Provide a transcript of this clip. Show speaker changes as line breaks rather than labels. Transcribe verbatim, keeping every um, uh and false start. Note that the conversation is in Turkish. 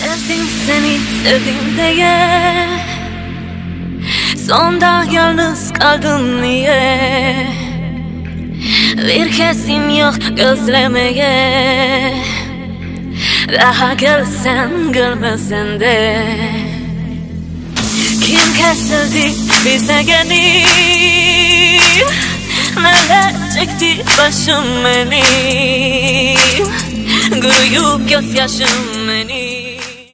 Sevdim seni, sevdim diye. Sonda yalnız kaldım niye? Bir kesim yok gözlemeye. Daha gelsen gelmesen de. Kim kesildi bize gelip? Neler çekti başım benim? Gülüyüp gözyaşım benim.